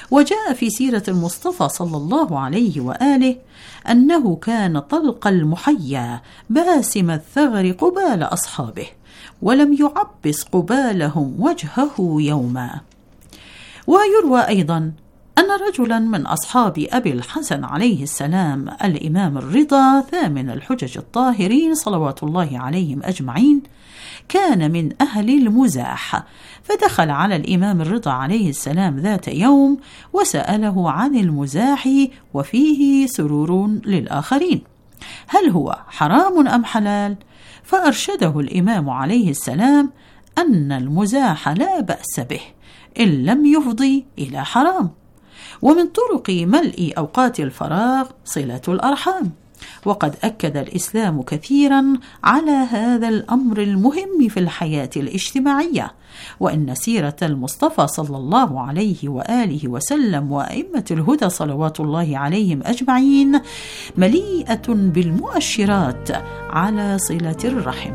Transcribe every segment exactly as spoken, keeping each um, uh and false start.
وجاء في سيرة المصطفى صلى الله عليه وآله أنه كان طلق المحيا باسم الثغر قبال أصحابه، ولم يعبس قبالهم وجهه يوما. ويروى أيضا أن رجلا من أصحاب أبي الحسن عليه السلام الإمام الرضا ثامن الحجج الطاهرين صلوات الله عليهم أجمعين كان من أهل المزاح، فدخل على الإمام الرضا عليه السلام ذات يوم وسأله عن المزاح وفيه سرور للآخرين، هل هو حرام أم حلال؟ فأرشده الإمام عليه السلام أن المزاح لا بأس به إن لم يفضي إلى حرام، ومن طرق ملء أوقات الفراغ صلة الأرحام، وقد أكد الإسلام كثيرا على هذا الأمر المهم في الحياة الاجتماعية، وإن سيرة المصطفى صلى الله عليه وآله وسلم وأئمة الهدى صلوات الله عليهم أجمعين مليئة بالمؤشرات على صلة الرحم.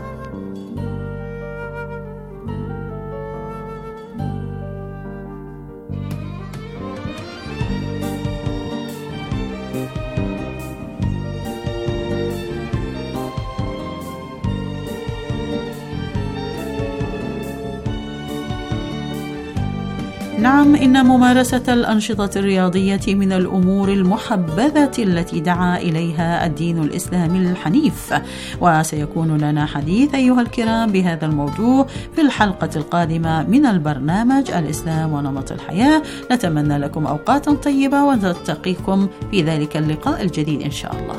نعم، إن ممارسة الأنشطة الرياضية من الأمور المحبذة التي دعا إليها الدين الإسلامي الحنيف، وسيكون لنا حديث أيها الكرام بهذا الموضوع في الحلقة القادمة من البرنامج الإسلام ونمط الحياة. نتمنى لكم أوقاتا طيبة ونلتقيكم في ذلك اللقاء الجديد إن شاء الله.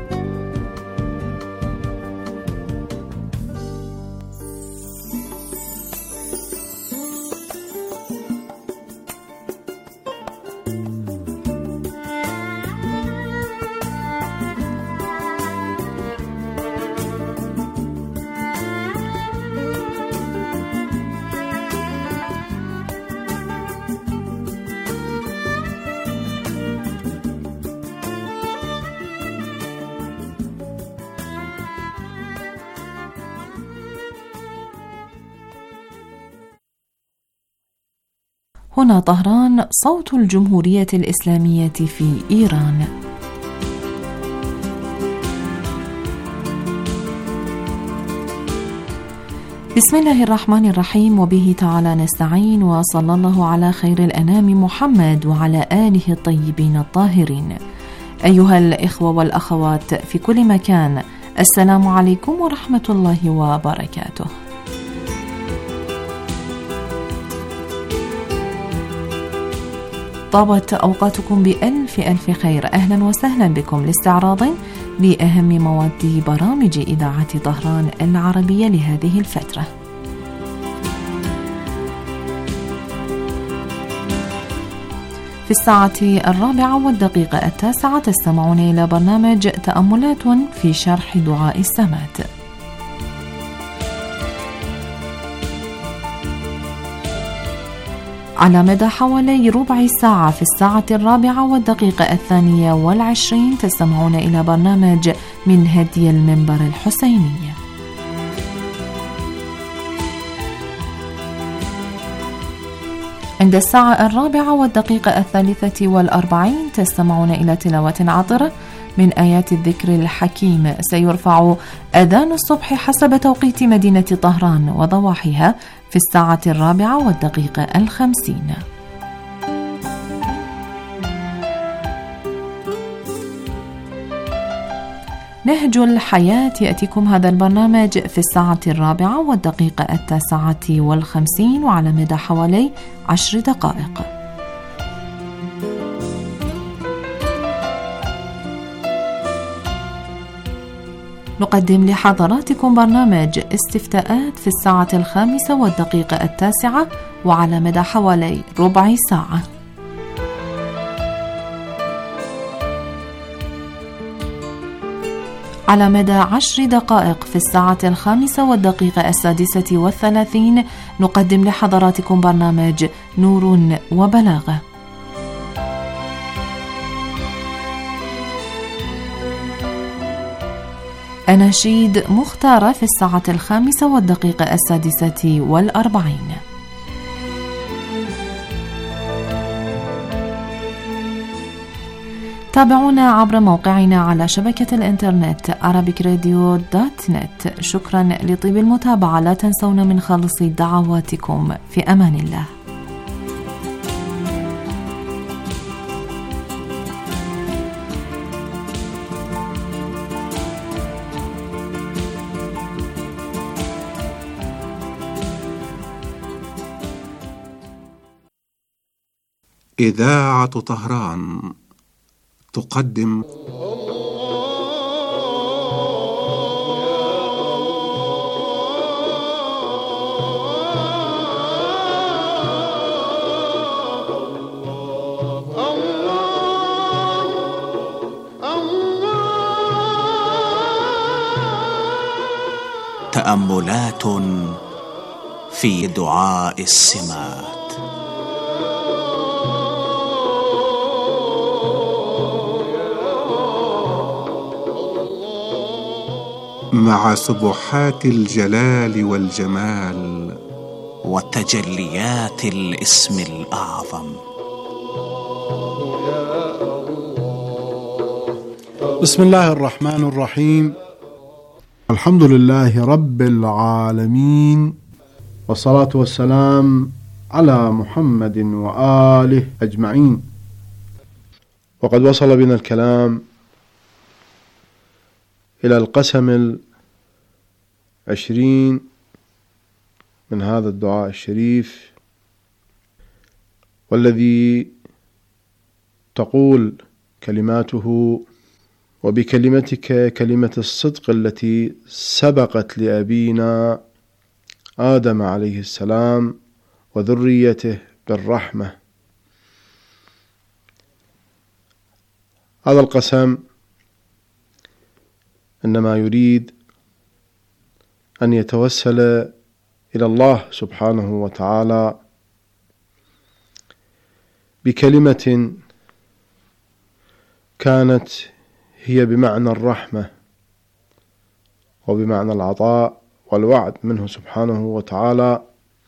هنا طهران، صوت الجمهورية الإسلامية في إيران. بسم الله الرحمن الرحيم، وبه تعالى نستعين، وصلى الله على خير الأنام محمد وعلى آله الطيبين الطاهرين. أيها الإخوة والأخوات في كل مكان، السلام عليكم ورحمة الله وبركاته. طابت أوقاتكم بألف ألف خير. أهلا وسهلا بكم لاستعراض لأهم مواد برامج إذاعة طهران العربية لهذه الفترة. في الساعة الرابعة والدقيقة التاسعة تستمعون إلى برنامج تأملات في شرح دعاء السمات. على مدى حوالي ربع ساعة في الساعة الرابعة والدقيقة الثانية والعشرين تستمعون إلى برنامج من هدي المنبر الحسيني. عند الساعة الرابعة والدقيقة الثالثة والأربعين تستمعون إلى تلاوة عطرة من آيات الذكر الحكيم. سيرفع أذان الصبح حسب توقيت مدينة طهران وضواحيها في الساعة الرابعة والدقيقة الخمسين. نهج الحياة يأتيكم هذا البرنامج في الساعة الرابعة والدقيقة التاسعة والخمسين وعلى مدى حوالي عشر دقائق. نقدم لحضراتكم برنامج استفتاءات في الساعة الخامسة والدقيقة التاسعة وعلى مدى حوالي ربع ساعة. على مدى عشر دقائق في الساعة الخامسة والدقيقة السادسة والثلاثين نقدم لحضراتكم برنامج نور وبلاغة. أناشيد مختارة في الساعة الخامسة والدقيقة السادسة والأربعين. تابعونا عبر موقعنا على شبكة الإنترنت arabic radio dot net. شكرا لطيب المتابعة. لا تنسونا من خالص دعواتكم. في أمان الله. إذاعة طهران تقدم تأملات في دعاء السمات. مع سبحات الجلال والجمال وتجليات الاسم الأعظم. بسم الله الرحمن الرحيم. الحمد لله رب العالمين، والصلاة والسلام على محمد وآله أجمعين. وقد وصل بنا الكلام إلى القسم العشرين من هذا الدعاء الشريف، والذي تقول كلماته: وبكلمتك كلمة الصدق التي سبقت لأبينا آدم عليه السلام وذريته بالرحمة. هذا القسم إنما يريد أن يتوسل إلى الله سبحانه وتعالى بكلمة كانت هي بمعنى الرحمة وبمعنى العطاء والوعد منه سبحانه وتعالى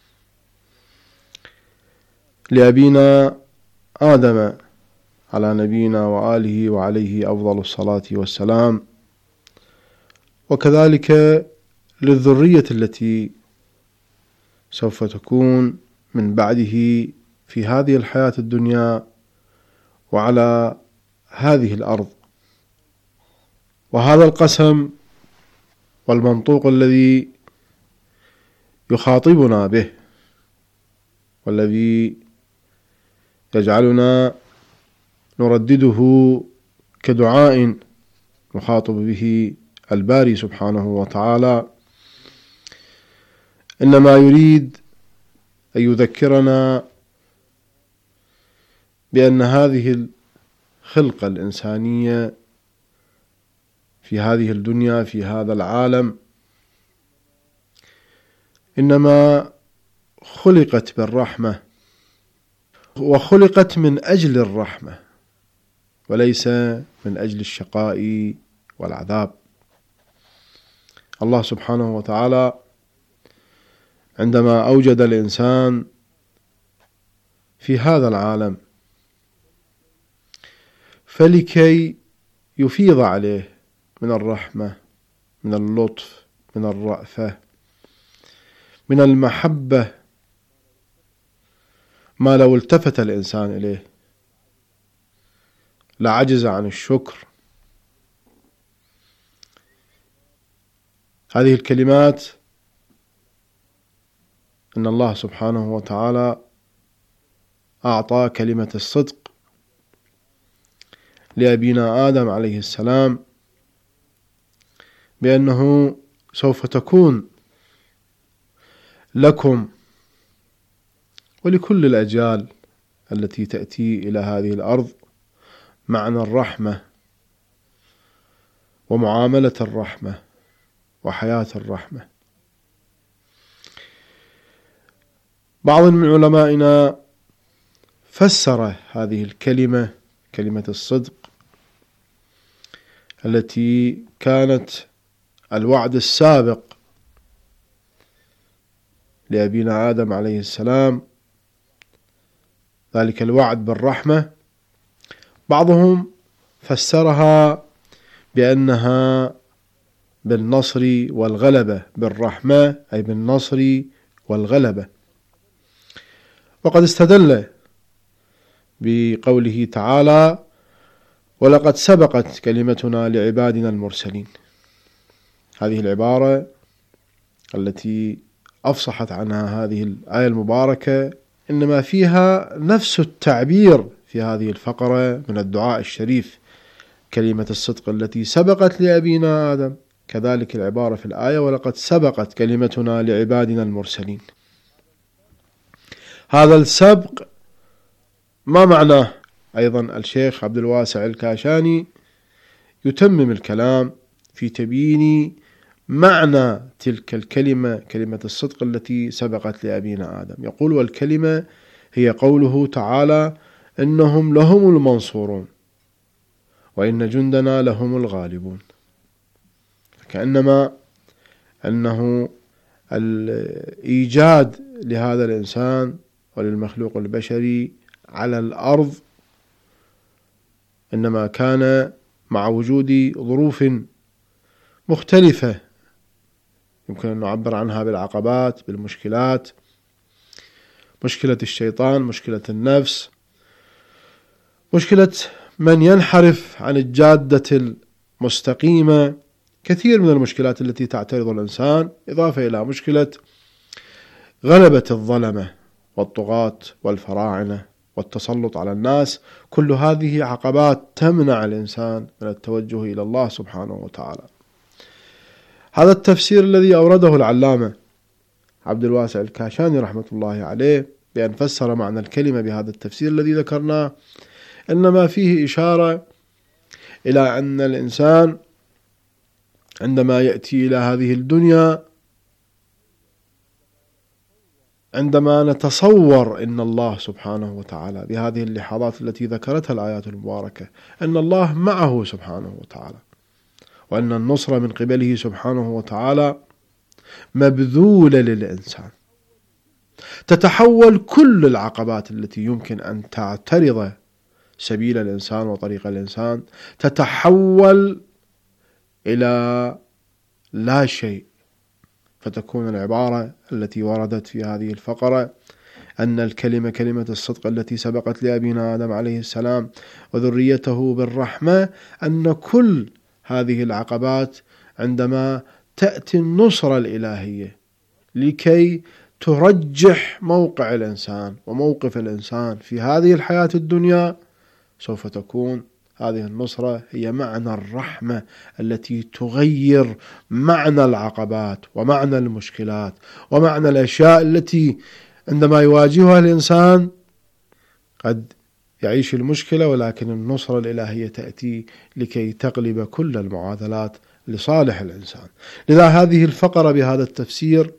لأبينا آدم على نبينا وآله وعليه أفضل الصلاة والسلام، وكذلك للذرية التي سوف تكون من بعده في هذه الحياة الدنيا وعلى هذه الأرض. وهذا القسم والمنطوق الذي يخاطبنا به والذي يجعلنا نردده كدعاء نخاطب به الباري سبحانه وتعالى، إنما يريد أن يذكرنا بأن هذه الخلقة الإنسانية في هذه الدنيا في هذا العالم إنما خلقت بالرحمة، وخلقت من أجل الرحمة وليس من أجل الشقاء والعذاب. الله سبحانه وتعالى عندما أوجد الإنسان في هذا العالم فلكي يفيض عليه من الرحمة، من اللطف، من الرأفة، من المحبة، ما لو التفت الإنسان إليه لعجز عن الشكر. هذه الكلمات إن الله سبحانه وتعالى أعطى كلمة الصدق لأبينا آدم عليه السلام بأنه سوف تكون لكم ولكل الأجيال التي تأتي إلى هذه الأرض معنى الرحمة ومعاملة الرحمة وحياة الرحمة. بعض من علمائنا فسر هذه الكلمة كلمة الصدق التي كانت الوعد السابق لأبينا آدم عليه السلام، ذلك الوعد بالرحمة. بعضهم فسرها بأنها بالنصر والغلبة، بالرحمة أي بالنصر والغلبة. وقد استدل بقوله تعالى: ولقد سبقت كلمتنا لعبادنا المرسلين. هذه العبارة التي أفصحت عنها هذه الآية المباركة إنما فيها نفس التعبير في هذه الفقرة من الدعاء الشريف، كلمة الصدق التي سبقت لأبينا آدم، كذلك العبارة في الآية: ولقد سبقت كلمتنا لعبادنا المرسلين. هذا السبق ما معناه؟ أيضا الشيخ عبد الواسع الكاشاني يتمم الكلام في تبيين معنى تلك الكلمة، كلمة الصدق التي سبقت لأبينا آدم. يقول: والكلمة هي قوله تعالى: إنهم لهم المنصورون وإن جندنا لهم الغالبون. كأنما أنه الإيجاد لهذا الإنسان وللمخلوق البشري على الأرض إنما كان مع وجود ظروف مختلفة يمكن أن نعبر عنها بالعقبات، بالمشكلات، مشكلة الشيطان، مشكلة النفس، مشكلة من ينحرف عن الجادة المستقيمة، كثير من المشكلات التي تعترض الإنسان، إضافة إلى مشكلة غلبة الظلمة والطغاة والفراعنة والتسلط على الناس. كل هذه عقبات تمنع الإنسان من التوجه إلى الله سبحانه وتعالى. هذا التفسير الذي أورده العلامة عبد الواسع الكاشاني رحمة الله عليه بأن فسر معنى الكلمة بهذا التفسير الذي ذكرناه، إنما فيه إشارة إلى أن الإنسان عندما يأتي إلى هذه الدنيا، عندما نتصور إن الله سبحانه وتعالى بهذه اللحظات التي ذكرتها الآيات المباركة أن الله معه سبحانه وتعالى، وأن النصر من قبله سبحانه وتعالى مبذولة للإنسان، تتحول كل العقبات التي يمكن أن تعترض سبيل الإنسان وطريق الإنسان تتحول إلى لا شيء، فتكون العبارة التي وردت في هذه الفقرة أن الكلمة كلمة الصدق التي سبقت لأبينا آدم عليه السلام وذريته بالرحمة، أن كل هذه العقبات عندما تأتي النصرة الإلهية لكي ترجح موقع الإنسان وموقف الإنسان في هذه الحياة الدنيا، سوف تكون هذه النصرة هي معنى الرحمة التي تغير معنى العقبات ومعنى المشكلات ومعنى الأشياء التي عندما يواجهها الإنسان قد يعيش المشكلة، ولكن النصرة الإلهية تأتي لكي تغلب كل المعادلات لصالح الإنسان. لذا هذه الفقرة بهذا التفسير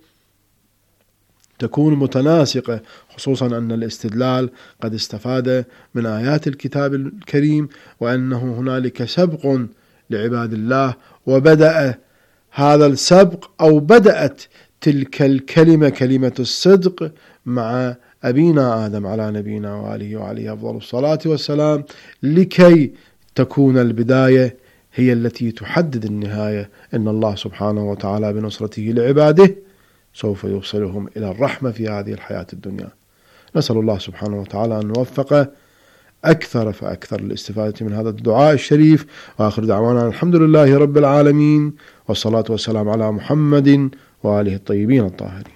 تكون متناسقة، خصوصا أن الاستدلال قد استفاد من آيات الكتاب الكريم وأنه هنالك سبق لعباد الله، وبدأ هذا السبق أو بدأت تلك الكلمة كلمة الصدق مع أبينا آدم على نبينا وآله وعليه أفضل الصلاة والسلام، لكي تكون البداية هي التي تحدد النهاية. إن الله سبحانه وتعالى بنصرته لعباده سوف يوصلهم إلى الرحمة في هذه الحياة الدنيا. نسأل الله سبحانه وتعالى أن نوفق أكثر فأكثر للاستفادة من هذا الدعاء الشريف، وآخر دعوانا الحمد لله رب العالمين، والصلاة والسلام على محمد وآله الطيبين الطاهرين.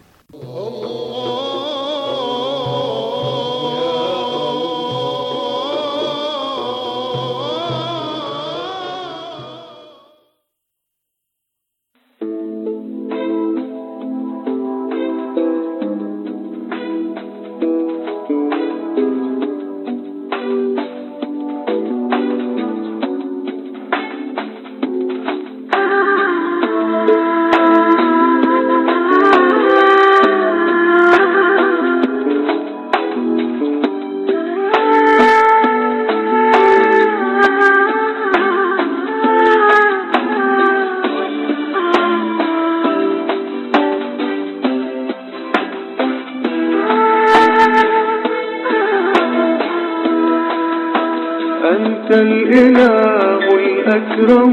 أنت الإله الأكرم،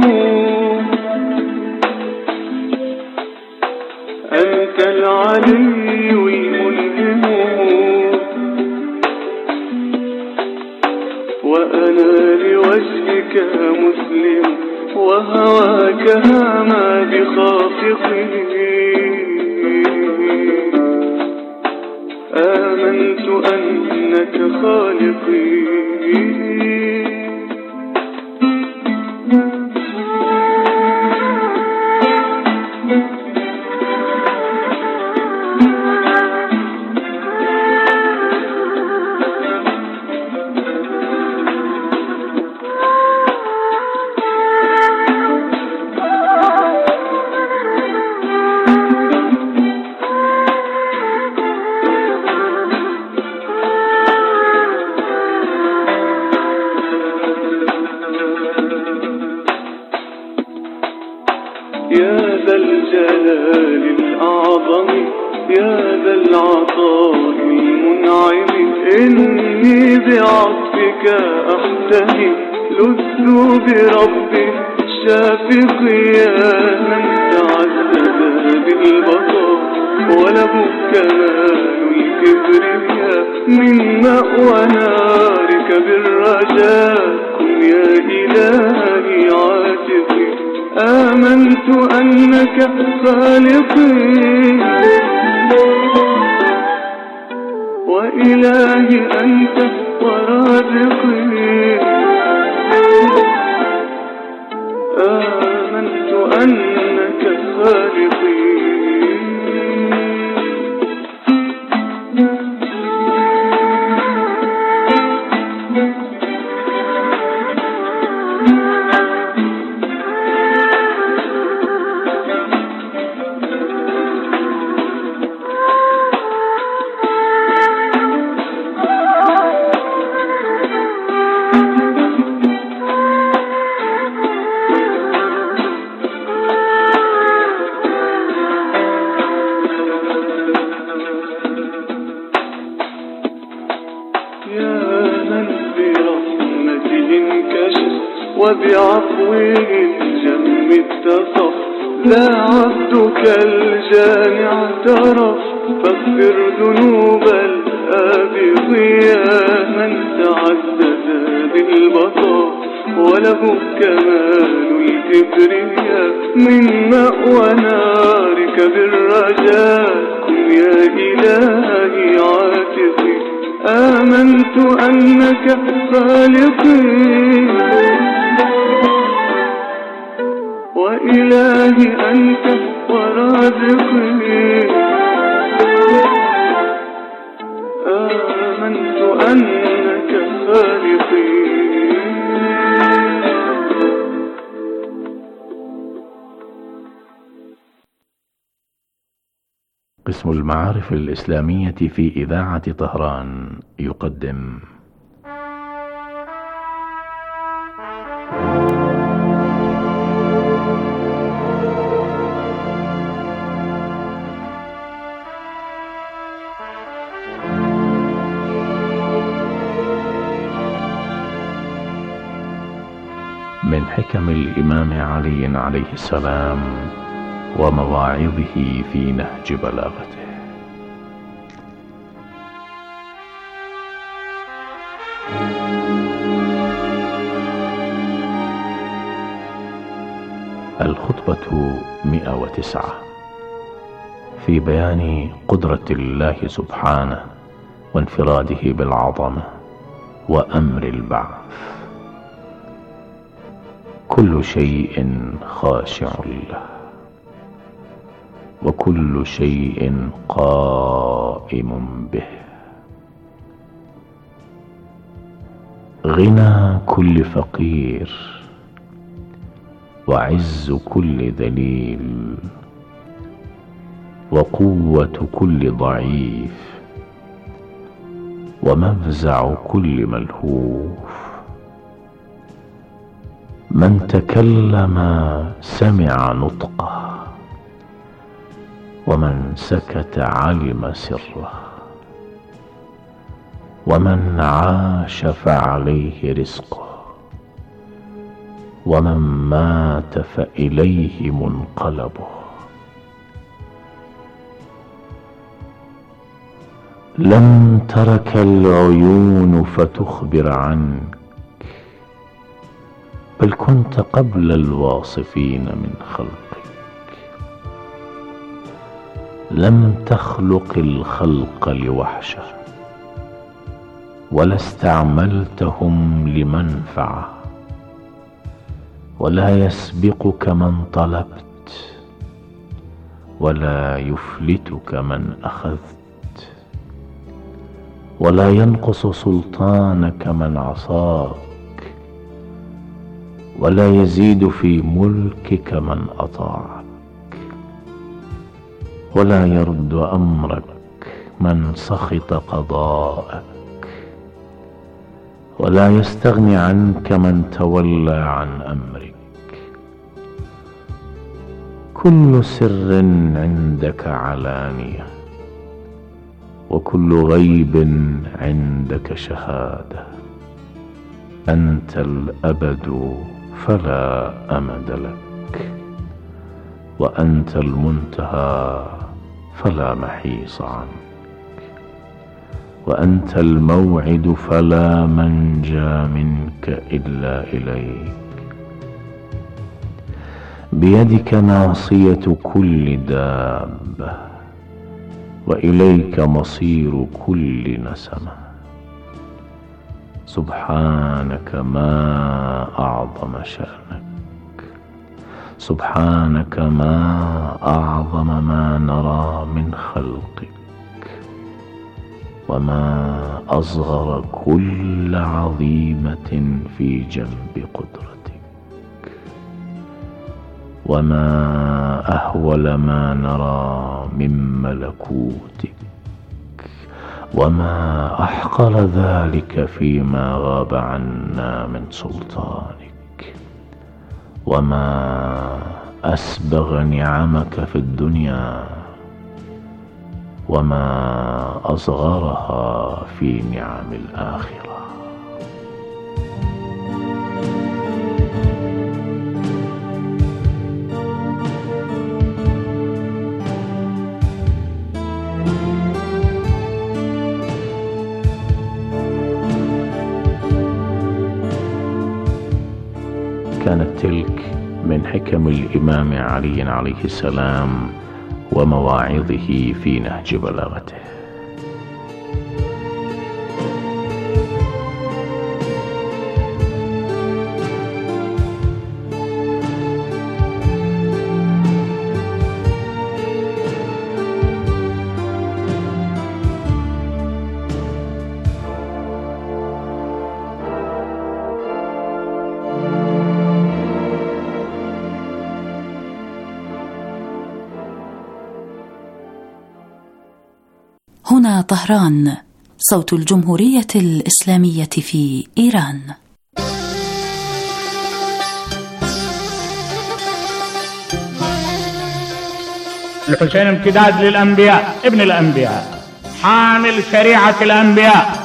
أنت العلي الملهم، وأنا لوجهك مسلم، وهواك هما بخافقه. آمنت أنك خالقي. يا ذا الجلال الأعظم، يا ذا العطاء المنعم، إني بعطفك أحتمي، لذت برب الشافق. يا من تعدد بالبقاء، وله كمال الكبرياء، من مأوى نارك بالرجاء، كن يا إلهي عاتقي. آمنت أنك خالقي، وإلهي أنت ورازقي. آمنت أنك خالقي. وبعفوه الجم اتصف، لا عبدك الجانع اعترف، فاغفر ذنوب الآبق. يا من تعدد بالبقاء، وله كمال الكبرياء، من مأوى نارك بالرجاء، كن يا إلهي عاتقي. آمنت أنك خالقي، وإلهي أنت ورازقي. آمنت أنك خالقي. قسم المعارف الإسلامية في إذاعة طهران يقدم من حكم الإمام علي عليه السلام ومواعظه في نهج بلاغته. الخطبة مئة وتسعة في بيان قدرة الله سبحانه وانفراده بالعظمة وأمر البعث. كل شيء خاشع له، وكل شيء قائم به. غنى كل فقير، وعز كل ذليل، وقوة كل ضعيف، ومفزع كل ملهوف. من تكلم سمع نطقه، ومن سكت علم سره، ومن عاش فعليه رزقه، ومن مات فإليه منقلبه. لم ترك العيون فتخبر عنك، بل كنت قبل الواصفين من خلقك. لم تخلق الخلق لوحشة، ولا استعملتهم لمنفعة، ولا يسبقك من طلبت، ولا يفلتك من أخذت، ولا ينقص سلطانك من عصاك، ولا يزيد في ملكك من أطاعك، ولا يرد أمرك من سخط قضاءك، ولا يستغني عنك من تولى عن أمرك. كل سر عندك علانية، وكل غيب عندك شهادة. أنت الأبد فلا أمد لك، وأنت المنتهى فلا محيص عنك، وأنت الموعد فلا منجى منك إلا إليك. بيدك ناصية كل دابة، وإليك مصير كل نسمة. سبحانك ما أعظم شأنك، سبحانك ما أعظم ما نرى من خلقك، وما أصغر كل عظيمة في جنب قدرتك، وما أهول ما نرى من ملكوتك، وما أحقر ذلك فيما غاب عنا من سلطانك، وما أسبغ نعمك في الدنيا، وما أصغرها في نعم الآخرة. كانت تلك من حكم الإمام علي عليه السلام ومواعظه في نهج بلاغته. هنا طهران، صوت الجمهورية الإسلامية في إيران. الحسين امتداد للأنبياء، ابن الأنبياء، حامل شريعة الأنبياء.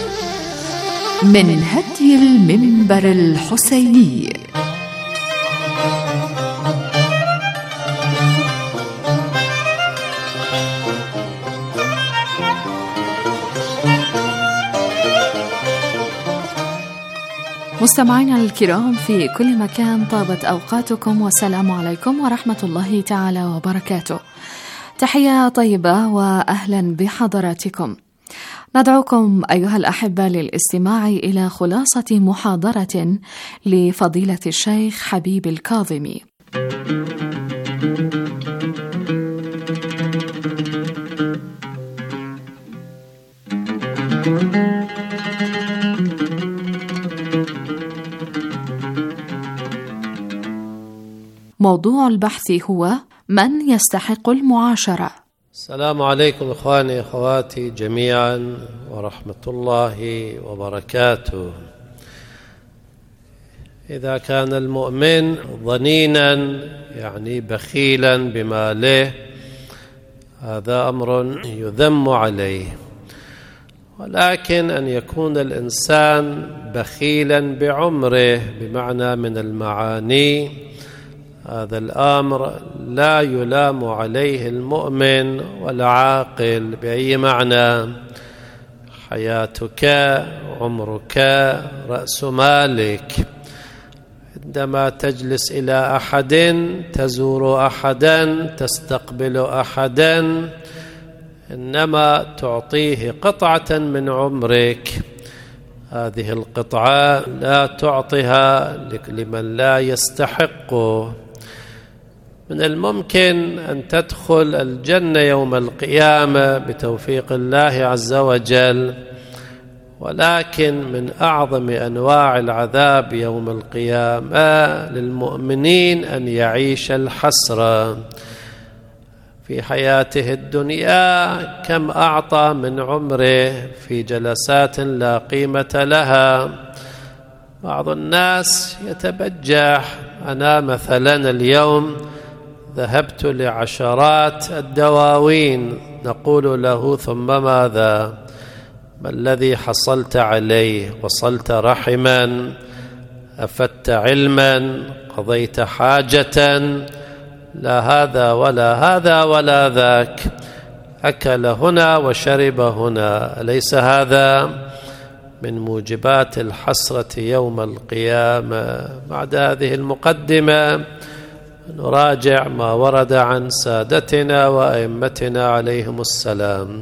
من هدي المنبر الحسيني. مستمعينا الكرام في كل مكان، طابت أوقاتكم والسلام عليكم ورحمة الله تعالى وبركاته. تحية طيبة وأهلا بحضراتكم. ندعوكم أيها الأحبة للاستماع إلى خلاصة محاضرة لفضيلة الشيخ حبيب الكاظمي. موضوع البحث هو: من يستحق المعاشرة؟ السلام عليكم إخواني أخواتي جميعا ورحمة الله وبركاته. إذا كان المؤمن ظنينا يعني بخيلا بماله، هذا أمر يذم عليه، ولكن أن يكون الإنسان بخيلا بعمره بمعنى من المعاني، هذا الأمر لا يلام عليه المؤمن والعاقل. بأي معنى؟ حياتك، عمرك، رأس مالك. عندما تجلس إلى أحد، تزور أحدا، تستقبل أحدا، إنما تعطيه قطعة من عمرك. هذه القطعة لا تعطيها لمن لا يستحقه. من الممكن أن تدخل الجنة يوم القيامة بتوفيق الله عز وجل، ولكن من أعظم أنواع العذاب يوم القيامة للمؤمنين أن يعيش الحسرة في حياته الدنيا. كم أعطى من عمره في جلسات لا قيمة لها. بعض الناس يتبجح: أنا مثلا اليوم ذهبت لعشرات الدواوين. نقول له: ثم ماذا؟ ما الذي حصلت عليه؟ وصلت رحما؟ أفدت علما؟ قضيت حاجة؟ لا هذا ولا هذا ولا ذاك. أكل هنا وشرب هنا. أليس هذا من موجبات الحسرة يوم القيامة؟ بعد هذه المقدمة نراجع ما ورد عن سادتنا وأئمتنا عليهم السلام.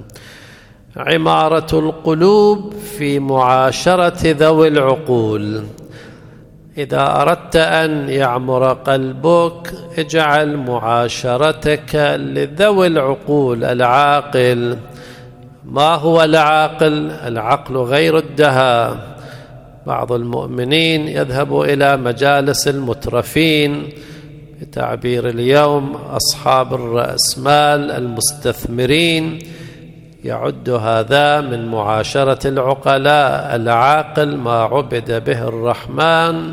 عمارة القلوب في معاشرة ذوي العقول. إذا أردت أن يعمر قلبك، اجعل معاشرتك لذوي العقول. العاقل. ما هو العاقل؟ العقل غير الدهاء. بعض المؤمنين يذهب إلى مجالس المترفين، بتعبير اليوم أصحاب الرأسمال المستثمرين، يعد هذا من معاشرة العقلاء. العاقل ما عبد به الرحمن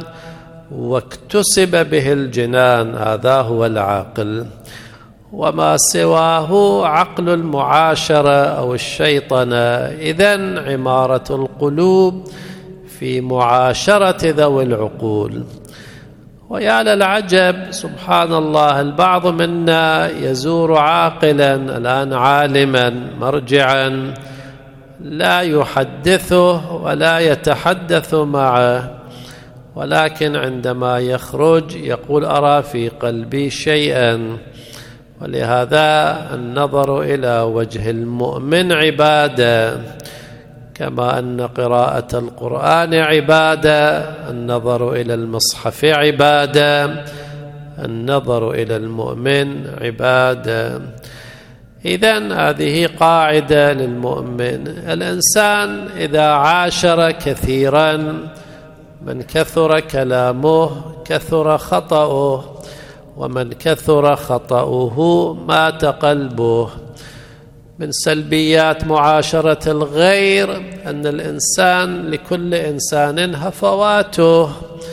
واكتسب به الجنان، هذا هو العاقل. وما سواه عقل المعاشرة أو الشيطنة. إذن عمارة القلوب في معاشرة ذوي العقول. ويا للعجب سبحان الله، البعض منا يزور عاقلا الآن عالما مرجعا، لا يحدثه ولا يتحدث معه، ولكن عندما يخرج يقول: أرى في قلبي شيئا. ولهذا النظر إلى وجه المؤمن عبادة، كما أن قراءة القرآن عبادة، النظر إلى المصحف عبادة، النظر إلى المؤمن عبادة. إذن هذه قاعدة للمؤمن. الإنسان إذا عاشر كثيرا، من كثر كلامه كثر خطأه، ومن كثر خطأه مات قلبه. من سلبيات معاشرة الغير أن الإنسان لكل إنسان هفواته.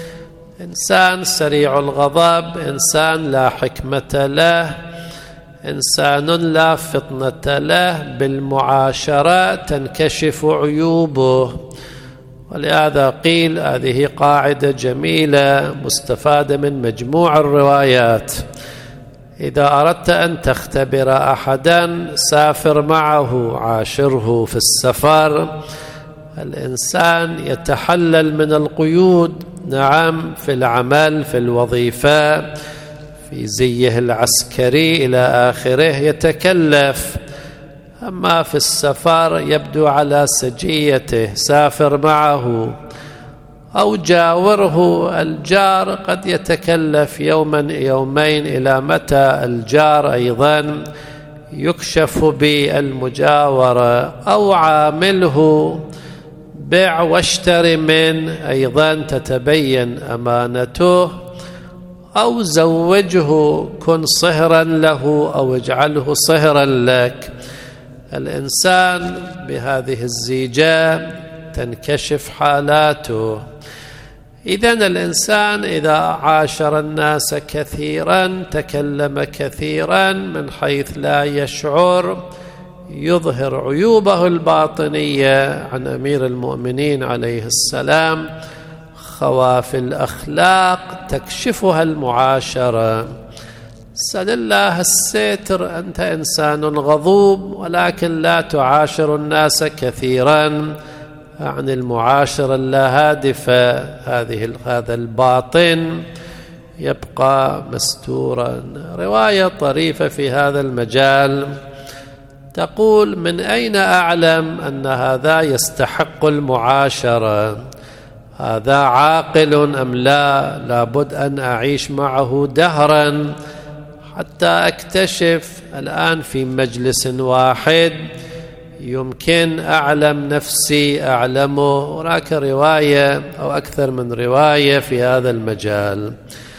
إنسان سريع الغضب، إنسان لا حكمة له، إنسان لا فطنة له. بالمعاشرة تنكشف عيوبه. ولهذا قيل هذه قاعدة جميلة مستفادة من مجموع الروايات: إذا أردت أن تختبر أحدا سافر معه، عاشره في السفر. الإنسان يتحلل من القيود، نعم، في العمل، في الوظيفة، في زيه العسكري إلى آخره يتكلف. أما في السفر يبدو على سجيته. سافر معه أو جاوره. الجار قد يتكلف يوما يومين، إلى متى الجار أيضا يكشف بالمجاورة. أو عامله، بع واشتري منه، أيضا تتبين أمانته. أو زوجه، كن صهرا له أو اجعله صهرا لك. الإنسان بهذه الزيجة تنكشف حالاته. إذن الإنسان إذا عاشر الناس كثيرا، تكلم كثيرا من حيث لا يشعر، يظهر عيوبه الباطنية عن أمير المؤمنين عليه السلام، خواف الأخلاق تكشفها المعاشرة. سل الله الستر، أنت إنسان غضوب ولكن لا تعاشر الناس كثيرا، عن المعاشرة اللاهادفة هذه هذا الباطن يبقى مستورا. رواية طريفة في هذا المجال تقول: من أين أعلم أن هذا يستحق المعاشرة؟ هذا عاقل أم لا؟ لابد أن أعيش معه دهرا حتى أكتشف. الآن في مجلس واحد يمكن أعلم نفسي أعلمه. هناك رواية أو أكثر من رواية في هذا المجال.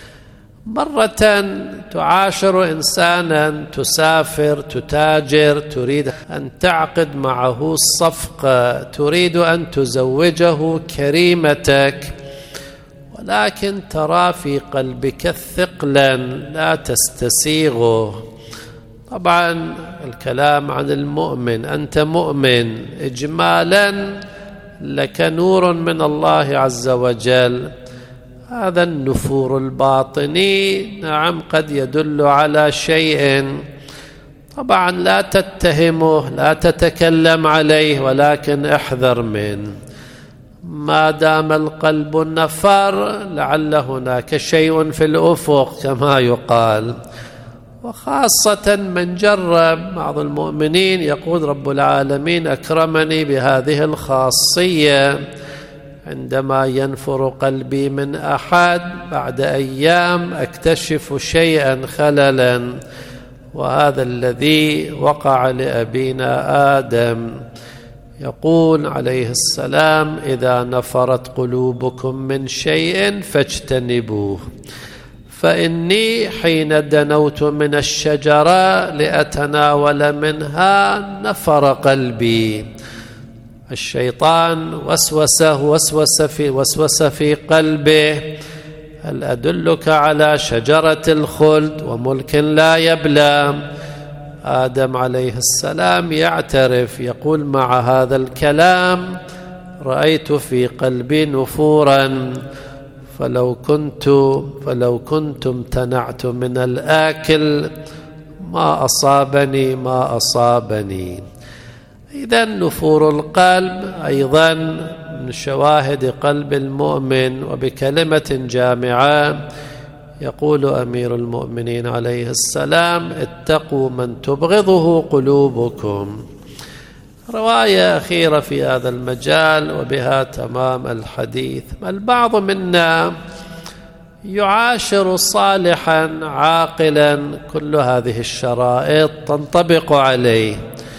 مرة تعاشر إنسانا، تسافر، تتاجر، تريد أن تعقد معه صفقة، تريد أن تزوجه كريمتك، ولكن ترى في قلبك ثقلا لا تستسيغه. طبعا الكلام عن المؤمن، أنت مؤمن إجمالا، لك نور من الله عز وجل. هذا النفور الباطني نعم قد يدل على شيء، طبعا لا تتهمه، لا تتكلم عليه، ولكن احذر منه. ما دام القلب نفر لعل هناك شيء في الأفق كما يقال. وخاصة من جرب، بعض المؤمنين يقول: رب العالمين أكرمني بهذه الخاصية، عندما ينفر قلبي من أحد بعد أيام أكتشف شيئا خللا، وهذا الذي وقع لأبينا آدم. يقول عليه السلام: إذا نفرت قلوبكم من شيء فاجتنبوه، فإني حين دنوت من الشجرة لأتناول منها نفر قلبي. الشيطان وسوسه وسوس في, وسوس في قلبه: هل أدلك على شجرة الخلد وملك لا يبلى؟ آدم عليه السلام يعترف، يقول: مع هذا الكلام رأيت في قلبي نفورا، فلو كنت فلو كنت امتنعت من الآكل ما أصابني ما أصابني. إذا نفور القلب أيضا من شواهد قلب المؤمن. وبكلمة جامعة يقول أمير المؤمنين عليه السلام: اتقوا من تبغضه قلوبكم. رواية أخيرة في هذا المجال وبها تمام الحديث. البعض منا يعاشر صالحا عاقلا، كل هذه الشرائط تنطبق عليه،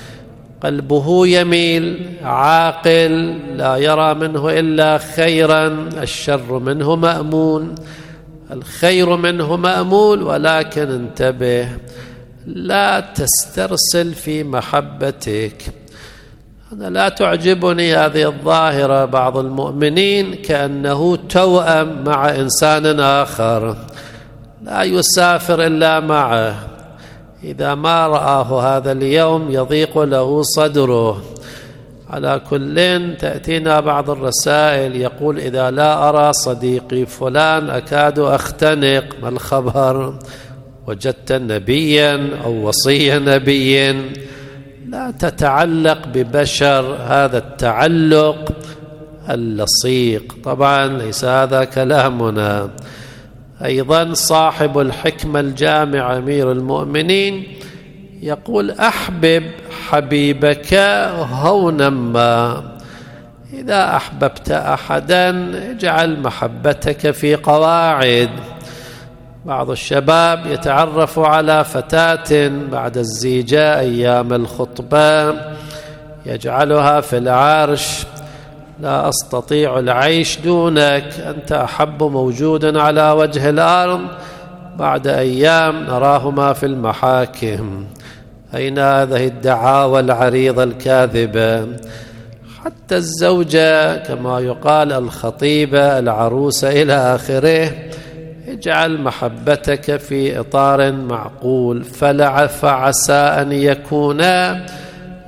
قلبه يميل، عاقل، لا يرى منه إلا خيرا، الشر منه مأمون، الخير منه مأمول، ولكن انتبه لا تسترسل في محبتك. أنا لا تعجبني هذه الظاهرة، بعض المؤمنين كأنه توأم مع إنسان آخر، لا يسافر إلا معه، إذا ما رآه هذا اليوم يضيق له صدره. على كل تأتينا بعض الرسائل يقول: إذا لا أرى صديقي فلان أكاد أختنق. ما الخبر؟ وجدت نبيا أو وصي نبي؟ لا تتعلق ببشر، هذا التعلق اللصيق. طبعا ليس هذا كلامنا. أيضا صاحب الحكمة الجامعة أمير المؤمنين يقول: أحبب حبيبك هونا ما. إذا أحببت أحدا اجعل محبتك في قواعد. بعض الشباب يتعرف على فتاة بعد الزيجة أيام الخطبة، يجعلها في العرش: لا أستطيع العيش دونك، أنت أحب موجود على وجه الأرض. بعد أيام نراهما في المحاكم. أين هذه الدعاوى العريضة الكاذبة؟ حتى الزوجة كما يقال، الخطيبة، العروسة إلى آخره، اجعل محبتك في إطار معقول، فلع فعسى أن يكون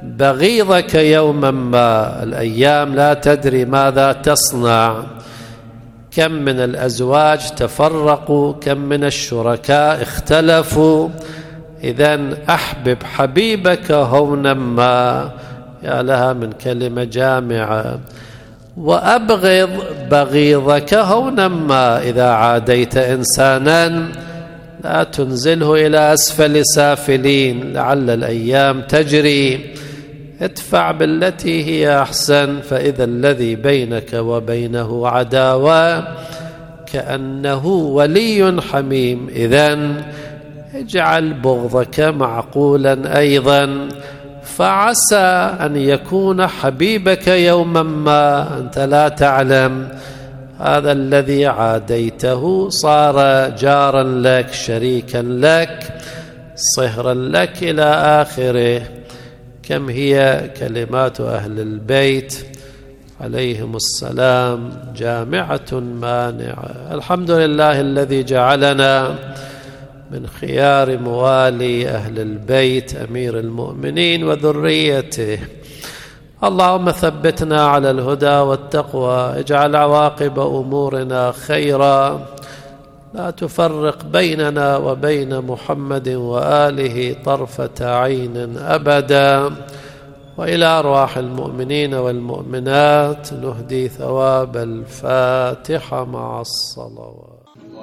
بغيضك يوما ما. الأيام لا تدري ماذا تصنع، كم من الأزواج تفرقوا، كم من الشركاء اختلفوا. إذن أحبب حبيبك هونا ما، يا لها من كلمة جامعة. وأبغض بغيضك هونا ما. إذا عاديت إنسانا لا تنزله إلى أسفل سافلين، لعل الأيام تجري. ادفع بالتي هي أحسن، فإذا الذي بينك وبينه عداوة كأنه ولي حميم. إذن اجعل بغضك معقولا أيضا، فعسى أن يكون حبيبك يوما ما، أنت لا تعلم. هذا الذي عاديته صار جارا لك، شريكا لك، صهرا لك إلى آخره. كم هي كلمات أهل البيت عليهم السلام جامعة مانعة. الحمد لله الذي جعلنا من خيار موالي أهل البيت أمير المؤمنين وذريته. اللهم ثبتنا على الهدى والتقوى، اجعل عواقب أمورنا خيرا، لا تفرق بيننا وبين محمد وآله طرفة عين أبدا. وإلى أرواح المؤمنين والمؤمنات نهدي ثواب الفاتحة مع الصلوات.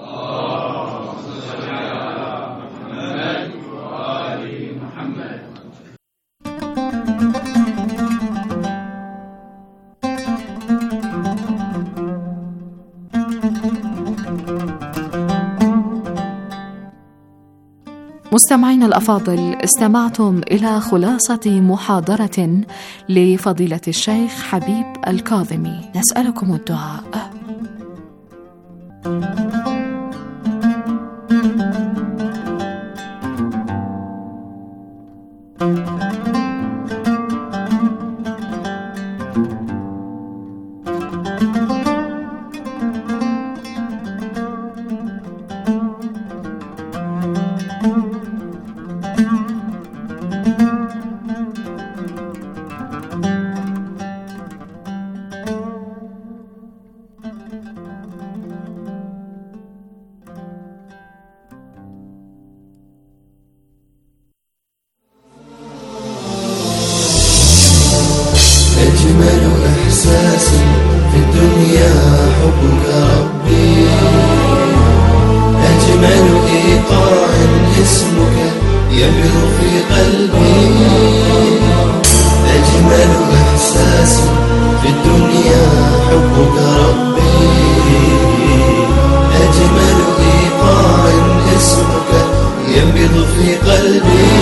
مستمعين الأفاضل، استمعتم إلى خلاصة محاضرة لفضيلة الشيخ حبيب الكاظمي. نسألكم الدعاء. أجمل إحساس في الدنيا حبك ربي، أجمل إيقاع اسمك يبر في قلبي، أجمل إحساس في الدنيا حبك ربي، أجمل إيقاع اسمك ينبض في قلبي.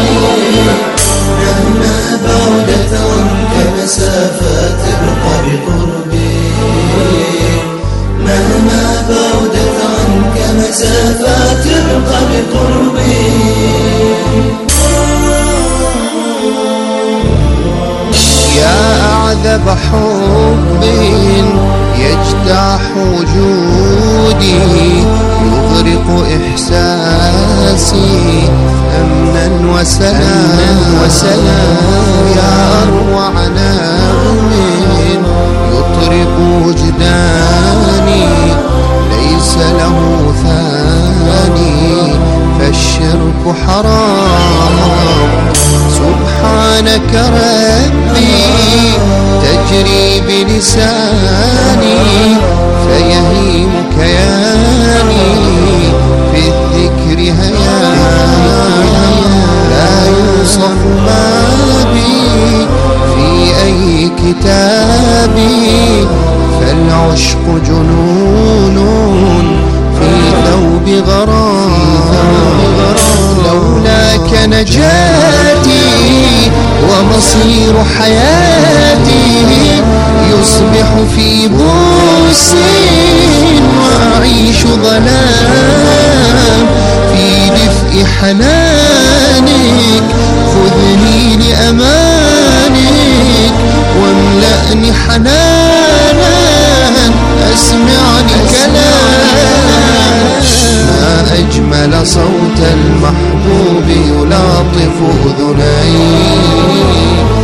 مهما بعدت عنك مسافات تبقى بقربي، مهما بعدت عنك مسافات تبقى بقربي. يا أعذب حب يجتاح وجودي، يغرق إحساسي أمنا وسلام وسلام. يا أروع نغم يطرب وجداني، ليس له ثاني فالشرك حرام. سبحانك ربي تجري بلساني، فيهيم كياني في الذكر هياني. لا يوصف ما بي في أي كتابي، فالعشق جنون في ثوب غرام. لولاك نجاتي ومصير حياتي، يصبح في بؤس وأعيش ظلام. في دفء حنانك خذني لأمانك، واملأني حنانا أسمعني كلام. ما أجمل صوت المحبوب يلاطف أذني،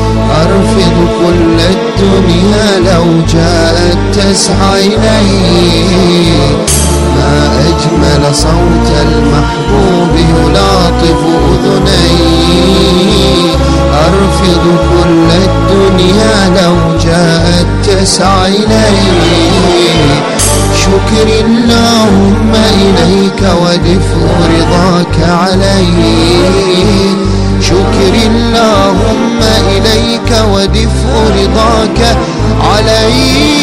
أرفض كل الدنيا لو جاءت تسعى إلي. ما أجمل صوت المحبوب يلاطف أذني. أرفض كل الدنيا لو جاءت تسعى إلي. شكري اللهم إليك ودفء رضاك علي. شكري اللهم إليك ودفء رضاك علي.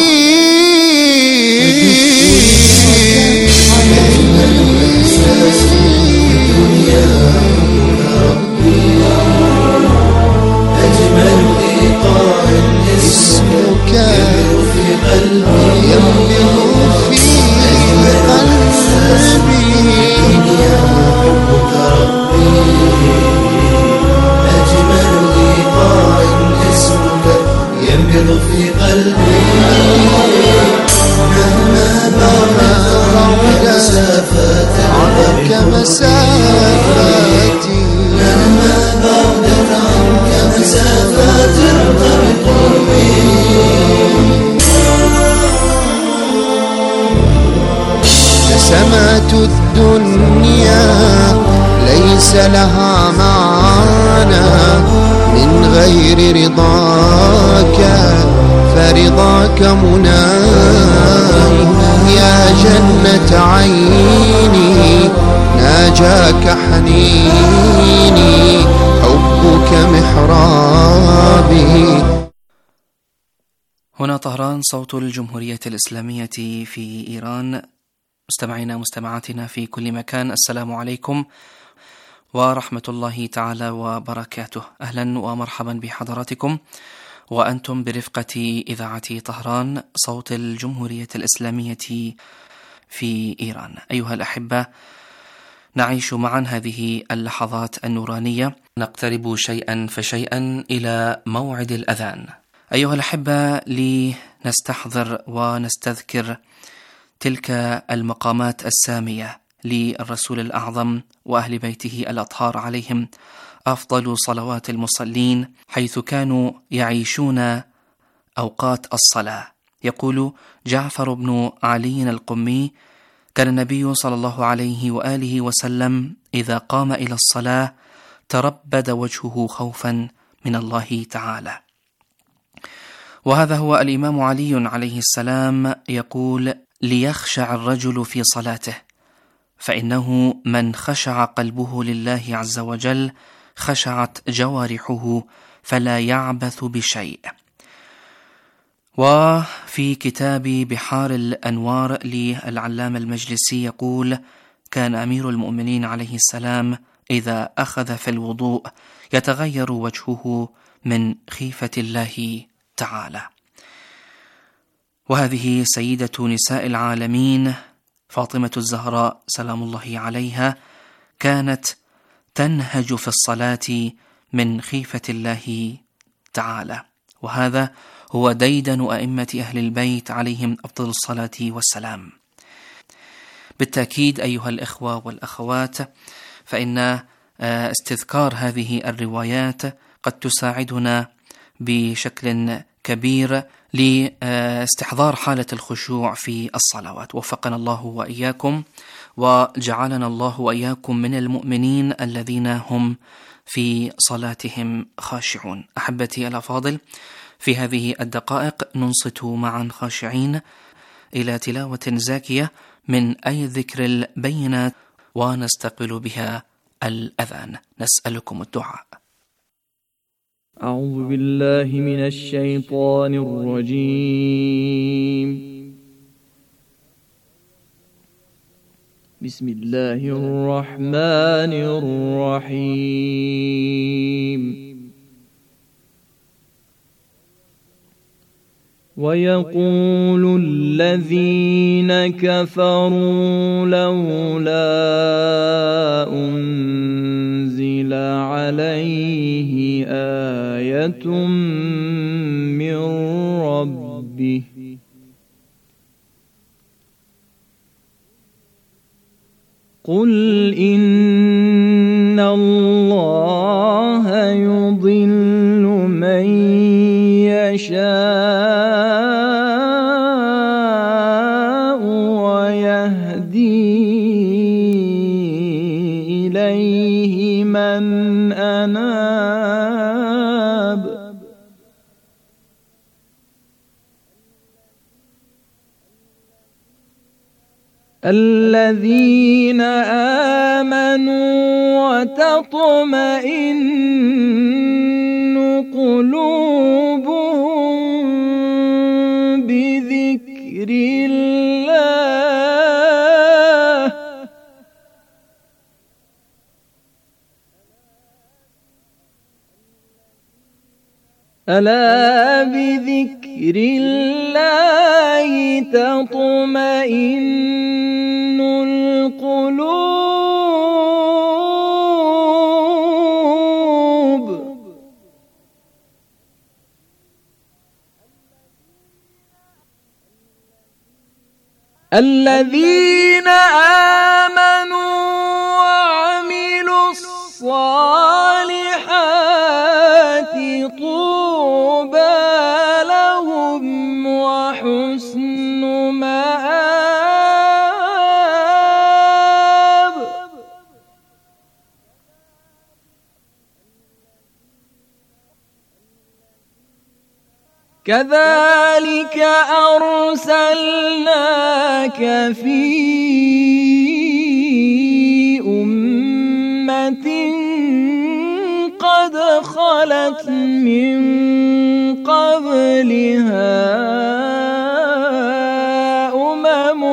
أجمل لقاء اسمك ينبض في قلبي. ينبض في قلبي. يا حبك ربي. أجمل لقاء اسمك ينبض في قلبي. مهما بعدت عنك مسافات عنك مسافاتي. مهما بعدت عنك مسافات قربي. سمات الدنيا ليس لها معنى من غير رضاك، فرضاك مناي. يا جنة عيني ناجاك حنيني، حبك محرابي. هنا طهران، صوت الجمهورية الإسلامية في إيران. مستمعينا مستمعاتنا في كل مكان، السلام عليكم ورحمة الله تعالى وبركاته. أهلا ومرحبا بحضراتكم وأنتم برفقة إذاعة طهران، صوت الجمهورية الإسلامية في إيران. أيها الأحبة، نعيش معا هذه اللحظات النورانية، نقترب شيئا فشيئا إلى موعد الأذان. أيها الأحبة، لنستحضر ونستذكر تلك المقامات السامية للرسول الأعظم وأهل بيته الأطهار عليهم أفضل صلوات المصلين، حيث كانوا يعيشون أوقات الصلاة. يقول جعفر بن علي القمي: كان النبي صلى الله عليه وآله وسلم إذا قام إلى الصلاة تربد وجهه خوفا من الله تعالى. وهذا هو الإمام علي عليه السلام يقول: ليخشع الرجل في صلاته، فإنه من خشع قلبه لله عز وجل خشعت جوارحه فلا يعبث بشيء. وفي كتاب بحار الأنوار للعلامة المجلسي يقول: كان أمير المؤمنين عليه السلام إذا أخذ في الوضوء يتغير وجهه من خيفة الله تعالى. وهذه سيدة نساء العالمين فاطمة الزهراء سلام الله عليها كانت تنهج في الصلاة من خيفة الله تعالى، وهذا هو ديدن أئمة أهل البيت عليهم أفضل الصلاة والسلام. بالتأكيد أيها الإخوة والأخوات، فإن استذكار هذه الروايات قد تساعدنا بشكل كبير لاستحضار حالة الخشوع في الصلوات. وفقنا الله وإياكم، وجعلنا الله وإياكم من المؤمنين الذين هم في صلاتهم خاشعون. أحبتي الأفاضل، في هذه الدقائق ننصت معا خاشعين إلى تلاوة زاكية من أي ذكر البينات، ونستقبل بها الأذان. نسألكم الدعاء. أعوذ بالله من الشيطان الرجيم. بسم الله الرحمن الرحيم. ويقول الذين كفروا لولا أنزل عليه آية من ربه قل إن الله يضل من الذين آمنوا وتطمئن قلوبهم بذكر الله ألا بذكر الله تطمئن القلوب الذين آمنوا وعملوا الصالحات طوبى لهم وحسن مآب كذلك أرسلناك في أمة قد خلت من قبلها أمم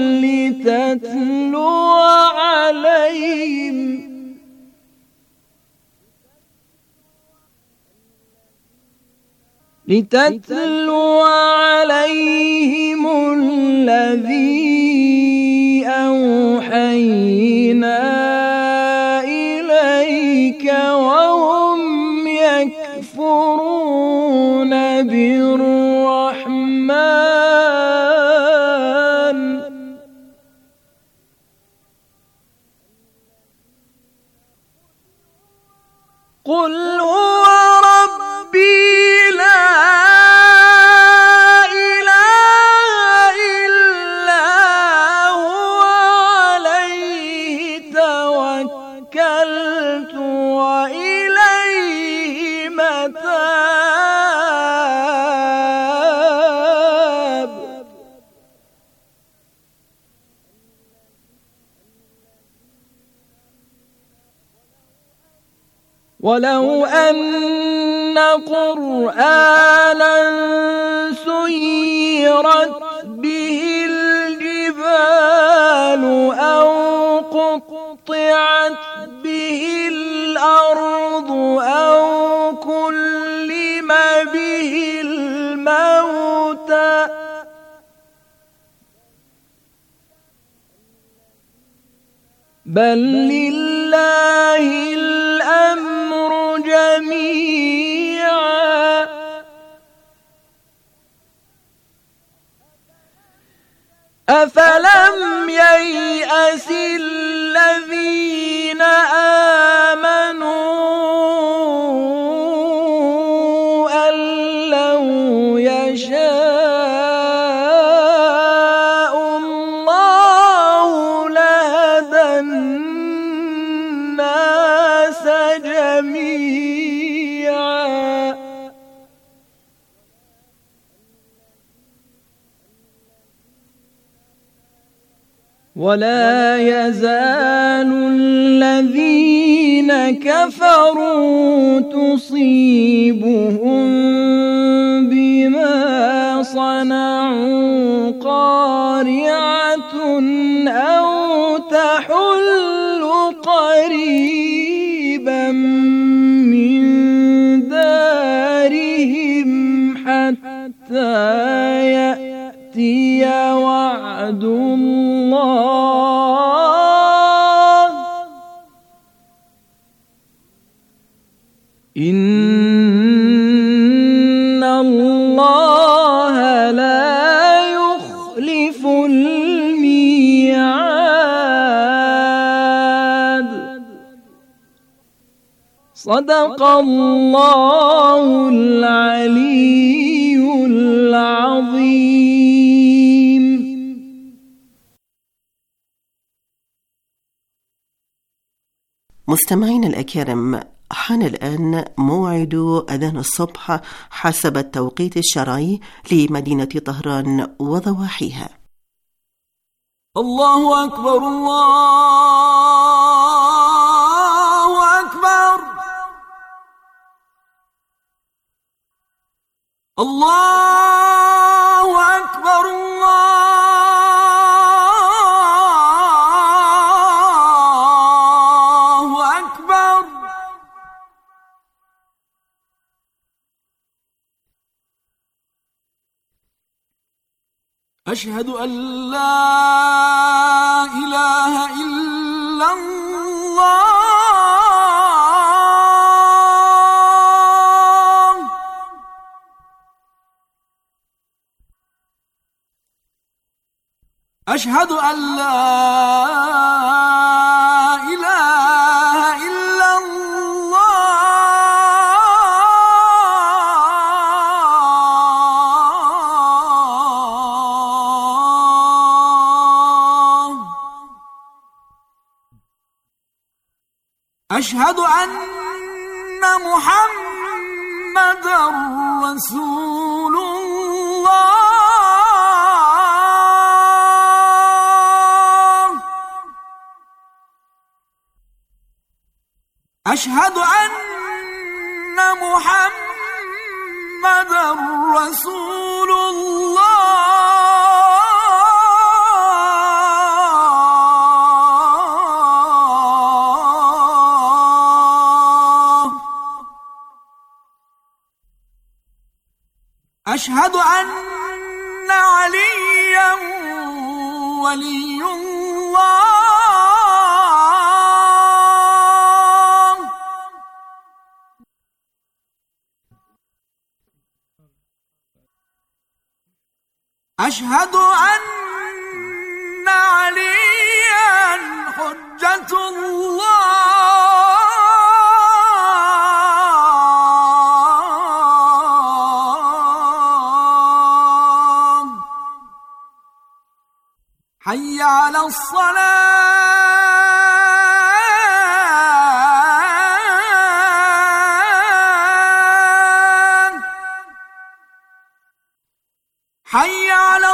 لتتلو عليهم لتتلو عليهم الذي أوحينا إليك وهم يكفرون بالرحمن قل هو ربي ولو أن قرآنا سيرت به الجبال أو قطعت به الأرض أو كلم به الموتى بل لله الأمر جميعا أفلم ييأس الذين آمنوا أن لو يشاء الله لهدى الناس جميعا ولا يزال الذين كفروا تصيبهم بما صنعوا قارعة أو تحل قريبا من دارهم حتى يأتي وعد الله إن الله لا يخلف الميعاد صدق الله العلي العظيم. مستمعين الأكارم، حان الآن موعد أذان الصبح حسب التوقيت الشرعي لمدينة طهران وضواحيها. الله أكبر الله أكبر الله أكبر الله أكبر أشهد أن لا إله إلا الله أشهد أن لا إله إلا الله أشهد أن محمدًا رسول الله أشهد أن محمدًا رسول الله أشهد أن عليًّا ولي الله أشهد أن عليًّا حجة الله حي على الصلاة حي على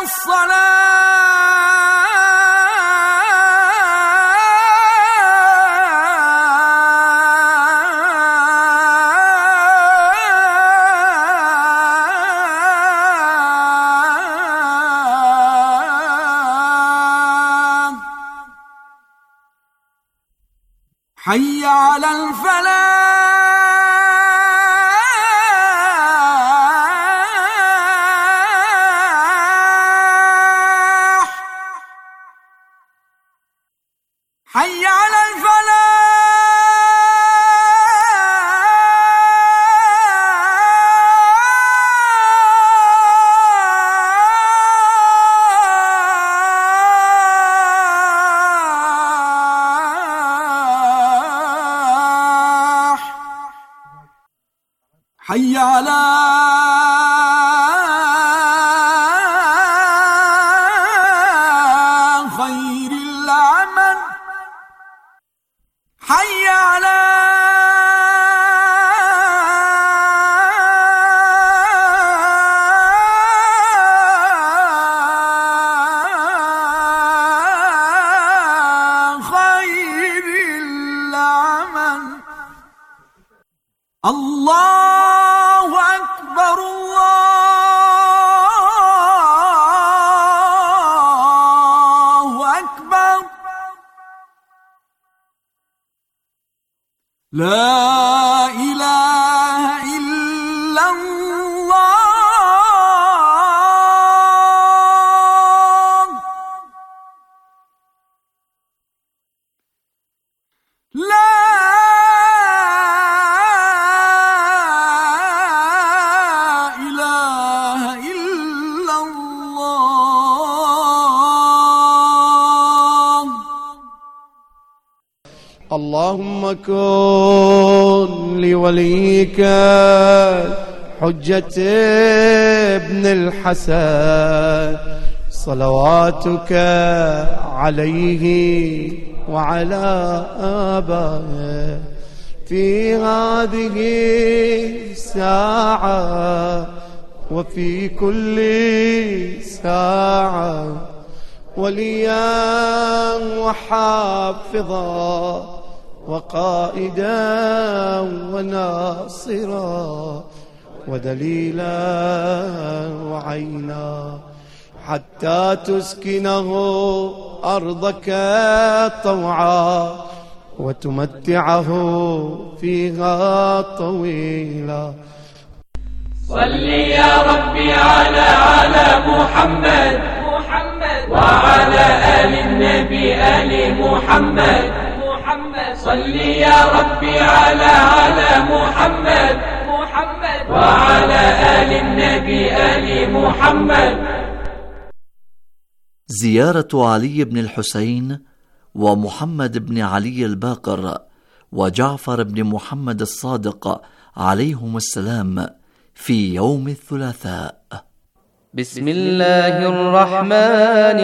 الصلاة حي على الفلاح حي على الفلاح حي على خير العمل حي على خير العمل الله أكبر الله أكبر لا إله إلا الله لا إله إلا الله اللهم كن لوليك حجة ابن الحسن صلواتك عليه وعلى آبائه في هذه الساعة وفي كل ساعة وليا وحافظا وقائدا وناصرا ودليلا وعينا حتى تسكنه أرضك طوعا وتمتعه فيها طويلا. صل يا ربي على على محمد محمد وعلى آل النبي آل محمد محمد. صل يا ربي على على محمد محمد وعلى آل النبي آل محمد. زيارة علي بن الحسين ومحمد بن علي الباقر وجعفر بن محمد الصادق عليهم السلام في يوم الثلاثاء. بسم الله الرحمن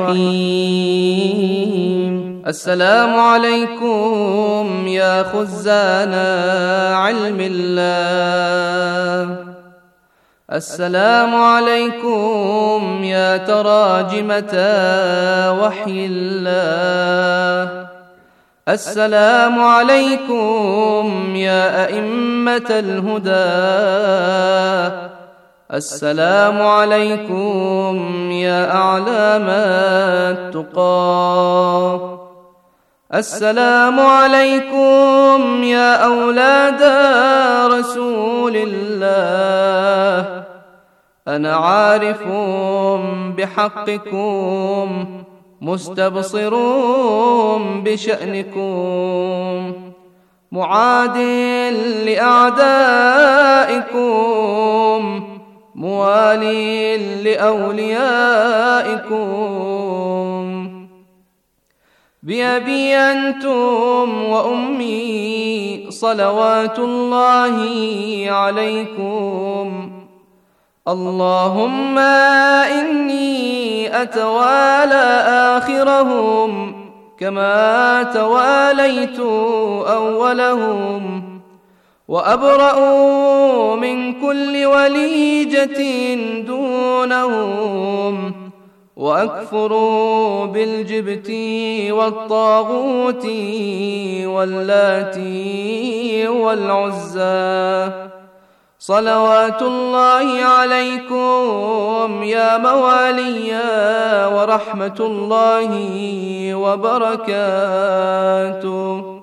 الرحيم. السلام عليكم يا خزان علم الله، السلام عليكم يا تراجمة وحي الله، السلام عليكم يا أئمة الهدى، السلام عليكم يا أعلام التقى، السلام عليكم يا أولاد رسول الله. أنا عارف بحقكم مستبصر بشأنكم، معاد لأعدائكم موالي لأوليائكم. بأبي أنتم وأمي صلوات الله عليكم. اللهم إني أتوالى آخرهم كما تواليت أولهم، وأبرأ من كل وليجة دونهم، وأكفر بالجبت والطاغوت واللات والعزى. صلوات الله عليكم يا موالي ورحمة الله وبركاته.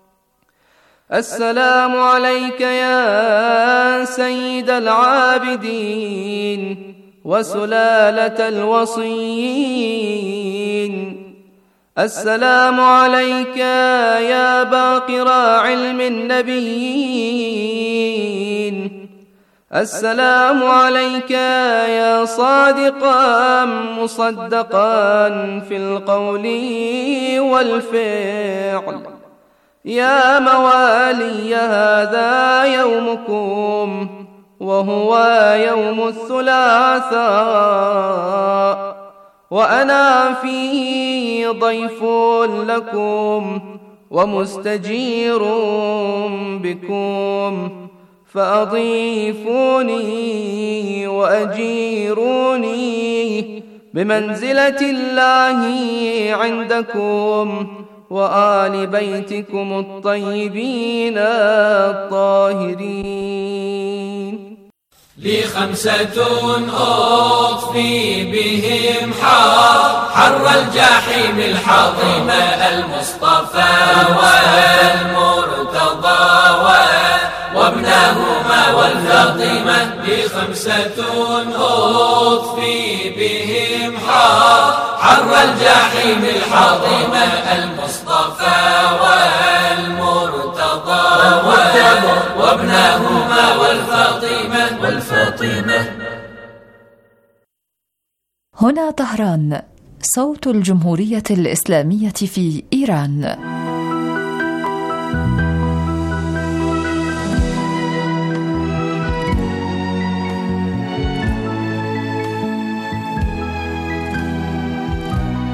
السلام عليك يا سيد العابدين وسلالة الوصيين. السلام عليك يا باقر علم النبيين. السلام عليك يا صادقا مصدقا في القول والفعل. يا موالي هذا يومكم وهو يوم الثلاثاء، وأنا فيه ضيف لكم ومستجير بكم، فأضيفوني وأجيروني بمنزلة الله عندكم وآل بيتكم الطيبين الطاهرين. لي خمسة أطفي بهم حار حر الجحيم الحطيم المصطفى والمرتضى وابنهما والفاطمة. لي خمسة أطفي بهم حار حر الجحيم الحطيم المصطفى والمرتضى وابنهما والفاطمة والفاطمة. هنا طهران، صوت الجمهورية الإسلامية في إيران.